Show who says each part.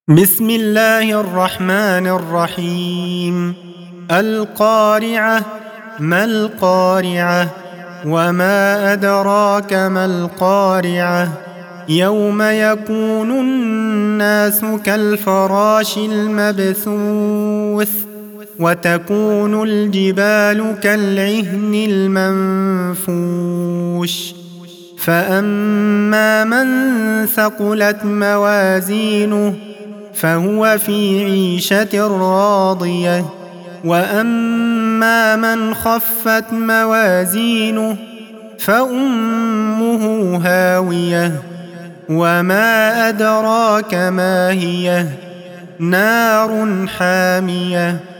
Speaker 1: بسم الله الرحمن الرحيم. القارعة. ما القارعة؟ وما أدراك ما القارعة؟ يوم يكون الناس كالفراش المبثوث وتكون الجبال كالعهن المنفوش فأما من ثقلت موازينه فهو في عيشة راضية وأما من خفت موازينه فأمه هاوية وما أدراك ما هي نار حامية